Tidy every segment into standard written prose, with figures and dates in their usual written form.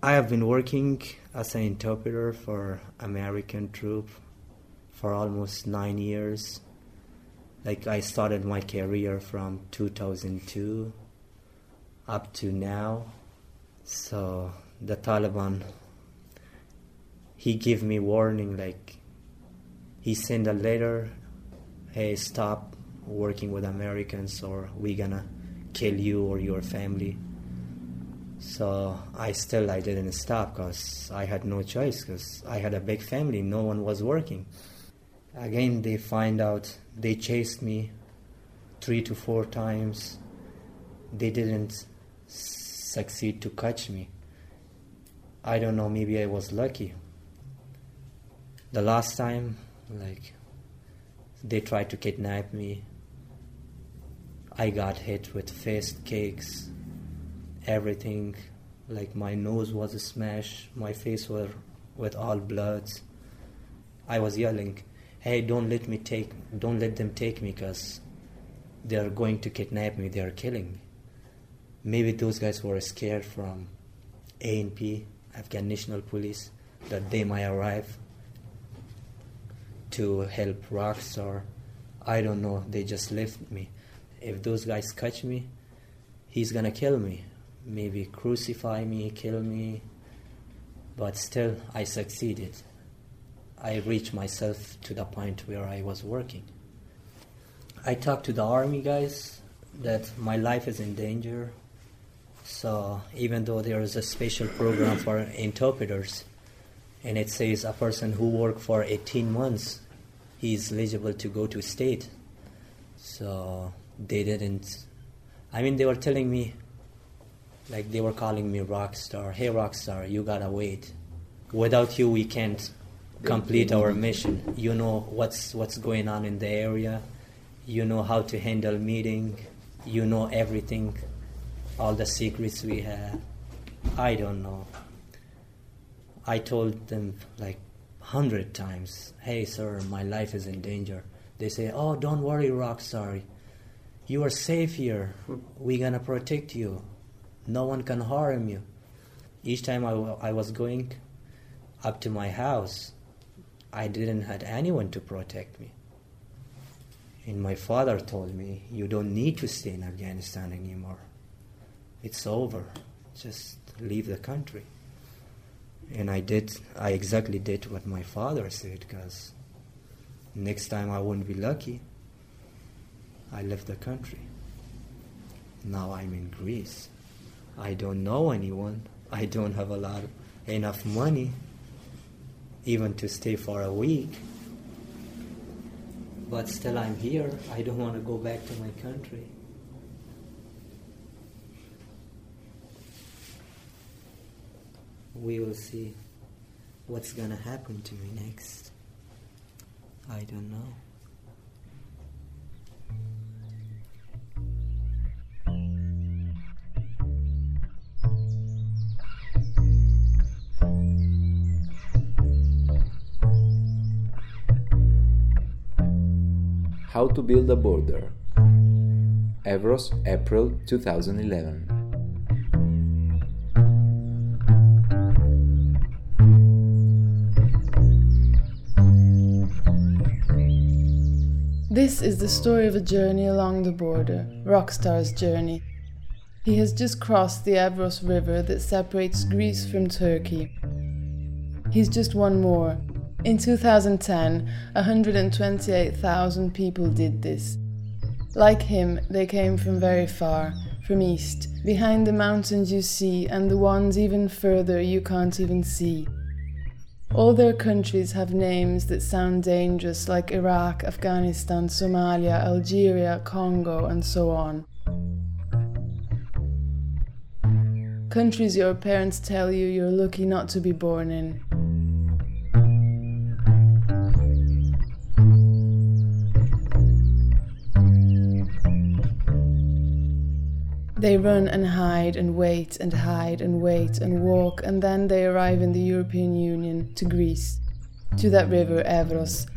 I have been working as an interpreter for American troop for almost 9 years. Like I started my career from 2002 up to now. So the Taliban, he gave me warning, like he sent a letter, hey, stop working with Americans or we're gonna kill you or your family. So I didn't stop because I had no choice, because I had a big family, no one was working. Again, they find out, they chased me 3 to 4 times. They didn't succeed to catch me. I don't know, maybe I was lucky. The last time, like, they tried to kidnap me. I got hit with fist kicks, everything. Like my nose was smashed, my face was with all bloods. I was yelling, hey, don't let them take me, because they're going to kidnap me, they're killing me. Maybe those guys were scared from ANP, Afghan National Police, that they might arrive to help Rockstar. I don't know, they just left me. If those guys catch me, he's gonna kill me. Maybe crucify me, kill me. But still, I succeeded. I reached myself to the point where I was working. I talked to the army guys that my life is in danger. So even though there is a special program for interpreters, and it says a person who worked for 18 months, he is eligible to go to state. So they didn't, they were telling me, like they were calling me Rockstar. Hey Rockstar, you gotta wait. Without you, we can't complete our mission. You know what's going on in the area. You know how to handle meeting. You know everything, all the secrets we have. I don't know. I told them like 100 times, hey sir, my life is in danger. They say, oh, don't worry, Rockstar. You are safe here. We're gonna protect you. No one can harm you. Each time I was going up to my house, I didn't have anyone to protect me. And my father told me, you don't need to stay in Afghanistan anymore. It's over. Just leave the country. And I exactly did what my father said, because next time I wouldn't be lucky. I left the country. Now I'm in Greece. I don't know anyone. I don't have enough money even to stay for a week. But still I'm here. I don't want to go back to my country. We will see what's gonna happen to me next. I don't know. How to Build a Border. Evros, April 2011. This is the story of a journey along the border, Rockstar's journey. He has just crossed the Evros River that separates Greece from Turkey. He's just one more. In 2010, 128,000 people did this. Like him, they came from very far, from east, behind the mountains you see and the ones even further you can't even see. All their countries have names that sound dangerous, like Iraq, Afghanistan, Somalia, Algeria, Congo, and so on. Countries your parents tell you you're lucky not to be born in. They run and hide and wait and hide and wait and walk, and then they arrive in the European Union, to Greece, to that river Evros.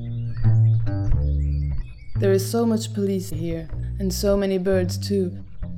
There is so much police here, and so many birds too.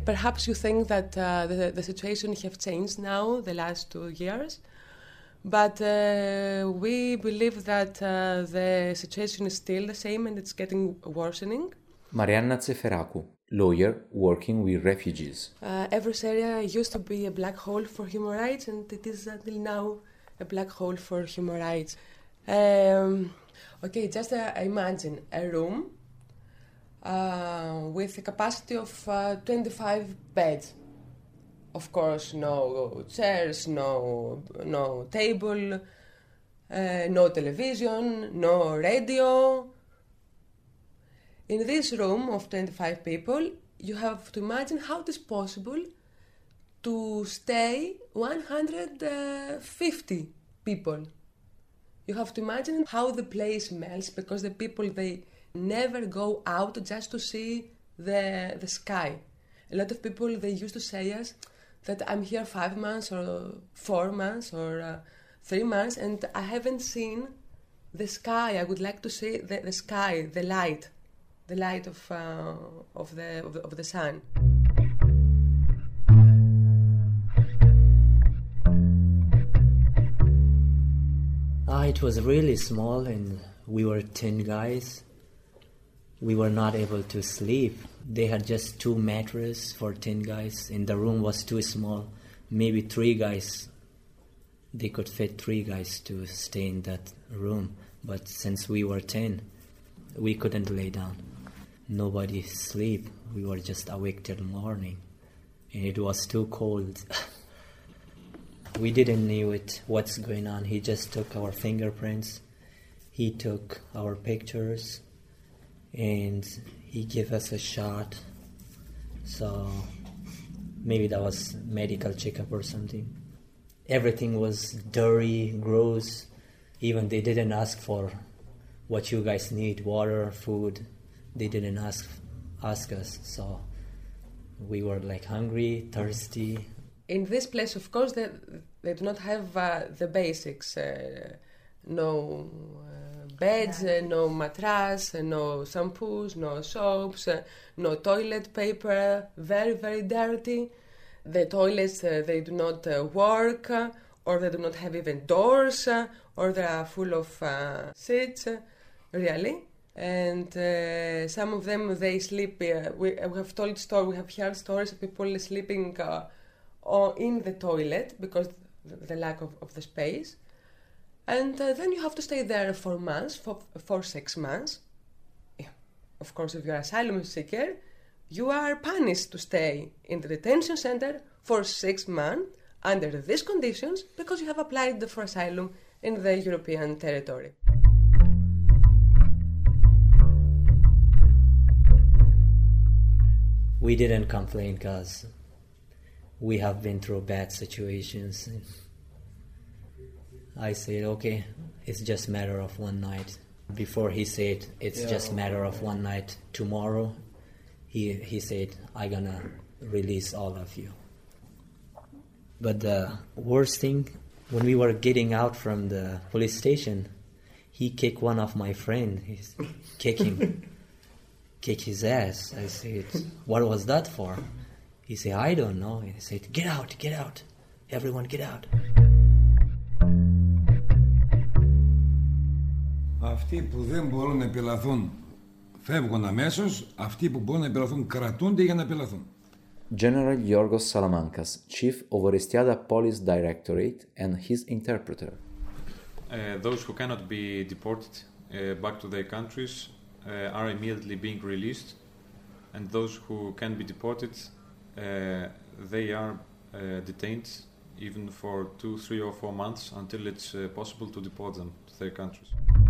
Perhaps you think that the situation have changed now, the last 2 years, but we believe that the situation is still the same and it's getting worsening. Marianna Tseferakou, lawyer working with refugees. Evros area used to be a black hole for human rights, and it is until now a black hole for human rights. Okay, just imagine a room with a capacity of 25 beds. Of course, no chairs, no table, no television, no radio. In this room of 25 people, you have to imagine how it is possible to stay 150 people. You have to imagine how the place smells, because the people, they never go out just to see the sky. A lot of people, they used to say us that I'm here 5 months or 4 months or 3 months and I haven't seen the sky. I would like to see the sky, the light of the sun. It was really small and we were 10 guys. We were not able to sleep. They had just 2 mattresses for 10 guys and the room was too small. Maybe 3 guys, they could fit 3 guys to stay in that room. But since we were 10, we couldn't lay down. Nobody sleep. We were just awake till morning. And it was too cold. We didn't know what's going on. He just took our fingerprints. He took our pictures. And he gave us a shot. So maybe that was medical checkup or something. Everything was dirty, gross. Even they didn't ask for what you guys need, water, food. They didn't ask us. So we were like hungry, thirsty. In this place, of course, they do not have the basics. No beds, no mattress, no shampoos, no soaps, no toilet paper, very, very dirty. The toilets, they do not work, or they do not have even doors, or they are full of seats, really. And some of them, they sleep, we have told stories, we have heard stories of people sleeping in the toilet because the lack of the space. And then you have to stay there for months, for 6 months. Yeah. Of course, if you're an asylum seeker, you are punished to stay in the detention center for 6 months under these conditions because you have applied for asylum in the European territory. We didn't complain because we have been through bad situations. I said, okay, it's just a matter of one night. Before he said, it's just a matter of one night. Tomorrow, he said, I'm gonna release all of you. But the worst thing, when we were getting out from the police station, he kicked one of my friends. He's kicking, kick his ass. I said, what was that for? He said, I don't know. He said, get out, everyone get out. Αυτοί που δεν μπορούν να επιλαθούν φεύγουν αμέσως, αυτοί που μπορούν να επιλαθούν κρατούνται για να επιλαθούν. General Yorgos Salamankas, Chief of Orestiada Police Directorate and his interpreter. Those who cannot be deported back to their countries are immediately being released, and those who can be deported, they are detained even for 2, 3 or 4 months until it's possible to deport them to their countries.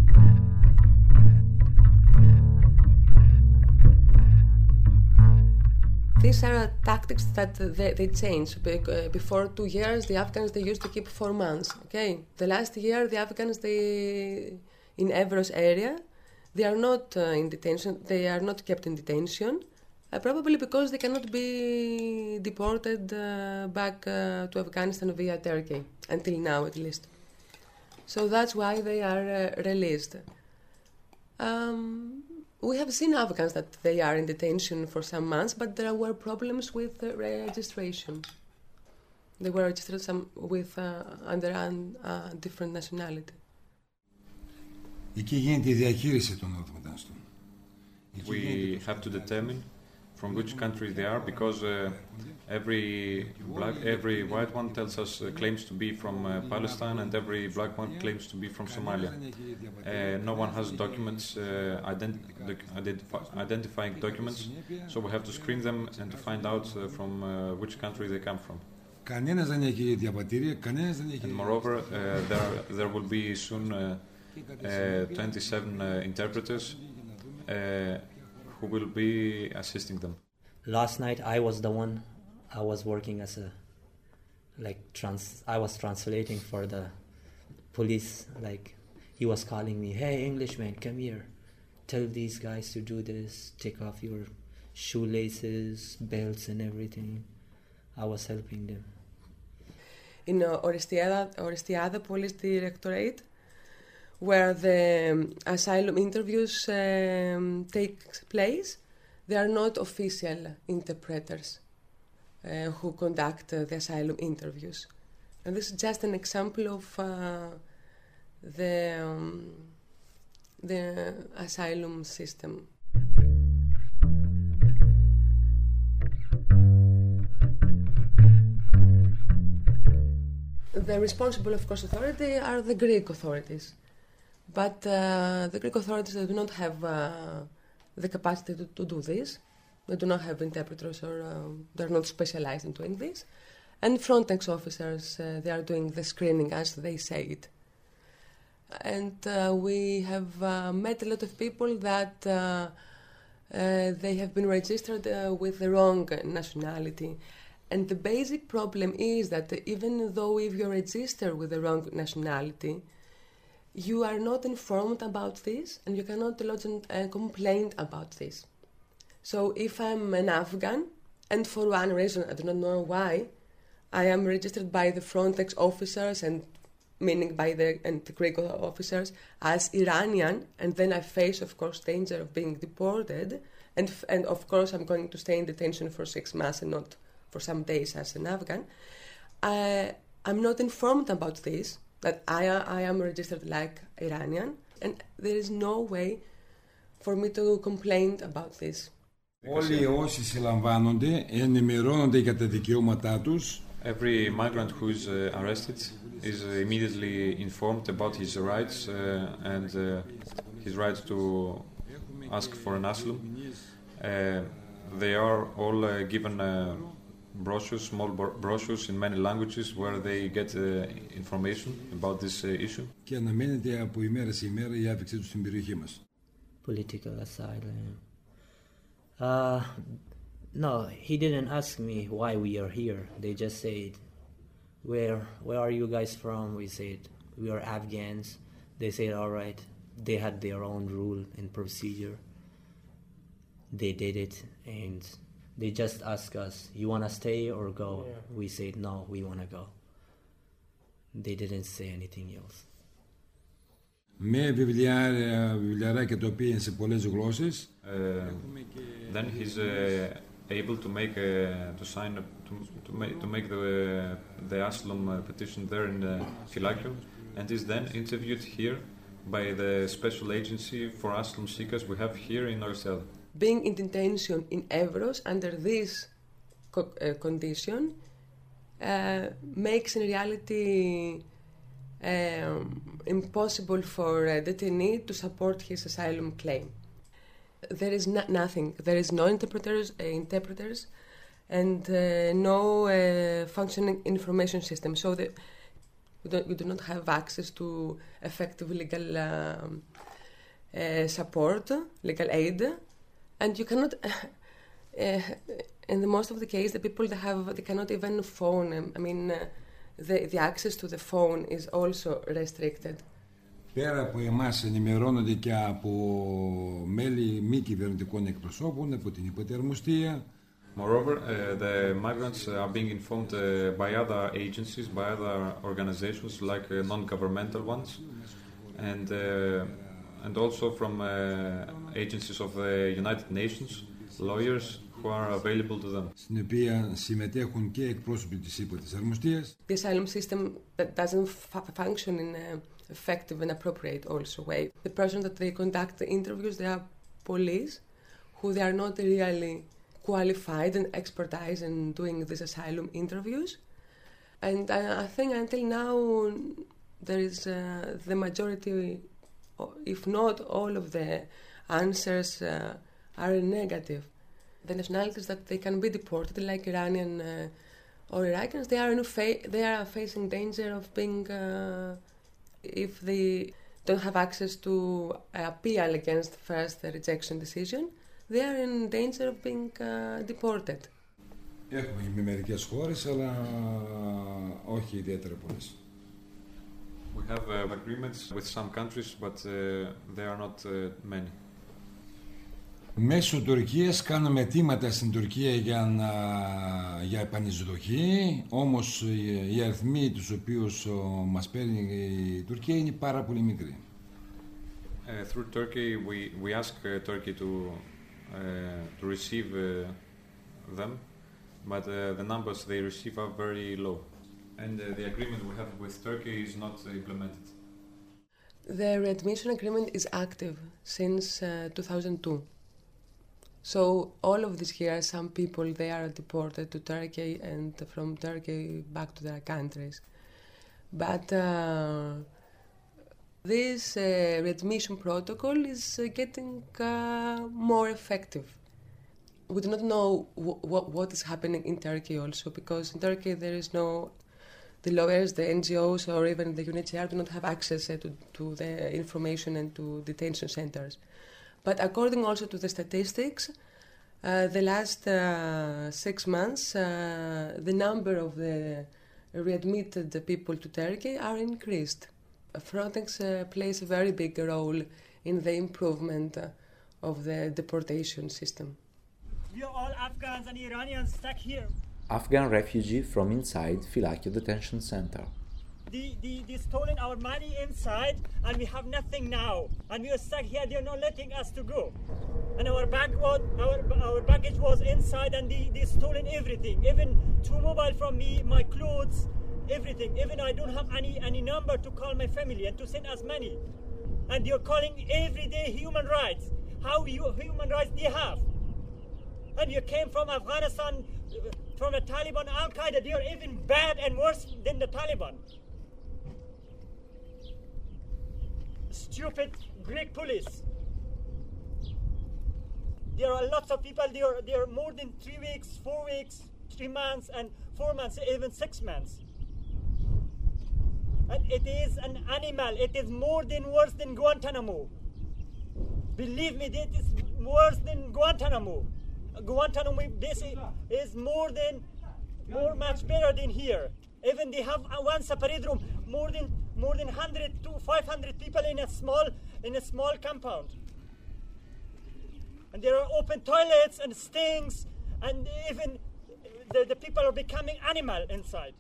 These are tactics that they change. Before 2 years, the Afghans, they used to keep 4 months. Okay, the last year, the Afghans, in Evros area, they are not in detention. They are not kept in detention, probably because they cannot be deported back to Afghanistan via Turkey until now, at least. So that's why they are released. We have seen Afghans that they are in detention for some months, but there were problems with registration. They were registered under a different nationality. Εκεί γίνεται η διαχείριση των μεταναστών. We have to determine from which country they are, because every white one tells us claims to be from Palestine, and every black one claims to be from Somalia. No one has documents, identifying documents, so we have to screen them and to find out from which country they come from. Κανένας δεν έχει διαβατήρια, κανένας δεν έχει... And moreover, there will be soon 27 interpreters who will be assisting them. Last night I was working as I was translating for the police. Like, he was calling me, "Hey, Englishman, come here. Tell these guys to do this. Take off your shoelaces, belts and everything." I was helping them. In Orestiada Police Directorate, where the asylum interviews take place, there are not official interpreters who conduct the asylum interviews. And this is just an example of the asylum system. The responsible, of course, authority are the Greek authorities. But the Greek authorities, they do not have the capacity to do this. They do not have interpreters, or they're not specialized in doing this. And Frontex officers, they are doing the screening as they say it. And we have met a lot of people that they have been registered with the wrong nationality. And the basic problem is that even though if you're registered with the wrong nationality, you are not informed about this, and you cannot lodge a complaint about this. So if I'm an Afghan, and for one reason, I do not know why, I am registered by the Frontex officers, and meaning by the Greek officers, as Iranian, and then I face, of course, danger of being deported, and of course I'm going to stay in detention for 6 months and not for some days as an Afghan. I'm not informed about this, that I am registered like Iranian, and there is no way for me to complain about this. Όλοι όσοι συλλαμβάνονται ενημερώνονται για τα δικαιώματά τους. Every migrant who is arrested is immediately informed about his rights and his right to ask for an asylum. They are all given brochures, small brochures in many languages, where they get information about this issue. Και αναμένεται από ημέρα σε ημέρα η άφηξή τους στην περιοχή μας. Political asylum. No, he didn't ask me why we are here. They just said, where are you guys from? We said, we are Afghans. They said, all right. They had their own rule and procedure. They did it, and they just asked us, you want to stay or go? Yeah. We said, no, we want to go. They didn't say anything else. Με βιβλιαράκια τα οποία είναι σε πολλές γλώσσες. Then he's able to make the asylum petition there in Phylakio, and is then interviewed here by the special agency for asylum seekers we have here in Orestiada. Being in detention in Evros under this condition makes in reality impossible for a detainee to support his asylum claim. There is nothing. There is no interpreters and no functioning information system. So we do not have access to effective legal support, legal aid, and you cannot. In the most of the case, the people they cannot even phone. I mean, the access to the phone is also restricted. Πέρα από εμάς ενημερώνονται και από μέλη μη κυβερνητικών εκπροσώπων, από την υποτερμοστία. Moreover, the migrants are being informed by other agencies, by other organizations like non-governmental ones, and and also from agencies of the United Nations, lawyers who are available to them. Στην οποία συμμετέχουν και εκπρόσωποι της ΥΠΑΤΗΣ Αρμοστίας. The asylum system that doesn't function in an effective and appropriate also way. The person that they conduct the interviews, they are police, who they are not really qualified and expertise in doing these asylum interviews. And I think until now there is the majority, if not all of the answers are negative. The nationalities that they can be deported, like Iranian or Iraqis, they are facing danger of being, if they don't have access to appeal against first the rejection decision, they are in danger of being deported. Έχουμε με μερικές χώρες, αλλά όχι ιδιαίτερα πολλές. We have agreements with some countries, but they are not many. Μέσω Τουρκίας κάναμε αιτήματα στην Τουρκία για επανεισδοχή, όμως οι αριθμοί τους οποίους μας παίρνει η Τουρκία είναι πάρα πολύ μικροί. Through Turkey, we ask Turkey to receive them, but the numbers they receive are very low. And the agreement we have with Turkey is not implemented. The readmission agreement is active since 2002. So all of these years, some people, they are deported to Turkey and from Turkey back to their countries. But this readmission protocol is getting more effective. We do not know what is happening in Turkey also, because in Turkey there is the lawyers, the NGOs, or even the UNHCR do not have access to the information and to detention centers. But according also to the statistics, the last 6 months, the number of the readmitted people to Turkey are increased. Frontex plays a very big role in the improvement of the deportation system. We are all Afghans and Iranians stuck here. Afghan refugee from inside Filakio detention center. They stolen our money inside, and we have nothing now. And we are stuck here. They're not letting us to go. And our baggage was inside, and they stolen everything. Even 2 mobile from me, my clothes, everything. Even I don't have any number to call my family and to send us money. And you're calling every day human rights. How human rights do you have? And you came from Afghanistan, from the Taliban, Al-Qaeda. They are even bad and worse than the Taliban. Stupid Greek police. There are lots of people. There are more than 3 weeks, 4 weeks, 3 months, and 4 months, even 6 months. And it is an animal. It is more than worse than Guantanamo. Believe me, it is worse than Guantanamo. Guantanamo is more much better than here. Even they have one separate room, more than 100 to 500 people in a small compound. And there are open toilets and stinks, and even the people are becoming animal inside.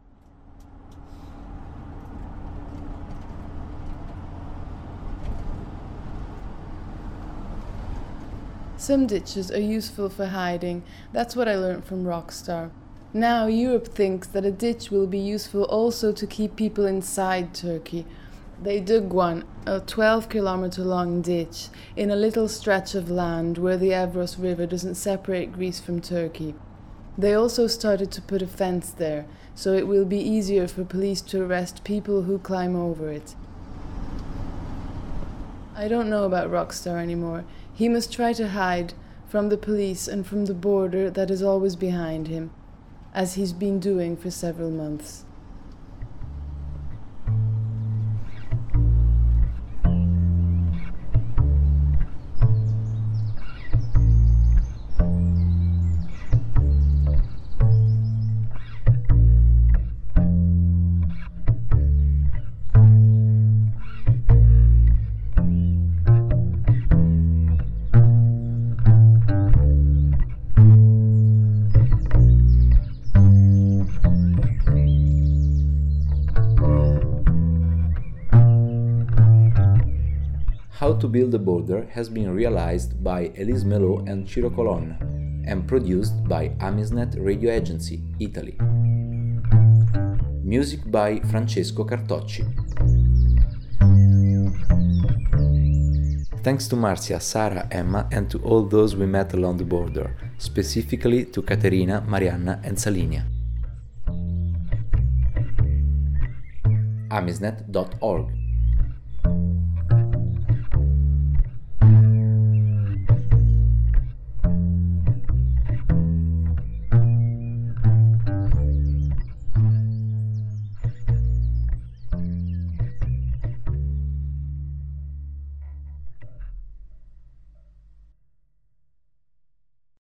Some ditches are useful for hiding. That's what I learned from Rockstar. Now Europe thinks that a ditch will be useful also to keep people inside Turkey. They dug one, a 12-kilometer long ditch, in a little stretch of land where the Evros River doesn't separate Greece from Turkey. They also started to put a fence there, so it will be easier for police to arrest people who climb over it. I don't know about Rockstar anymore. He must try to hide from the police and from the border that is always behind him, as he's been doing for several months. How to Build a Border has been realized by Elise Melot and Ciro Colonna and produced by Amisnet Radio Agency, Italy. Music by Francesco Cartocci. Thanks to Marcia, Sara, Emma, and to all those we met along the border, specifically to Caterina, Marianna, and Salinia. Amisnet.org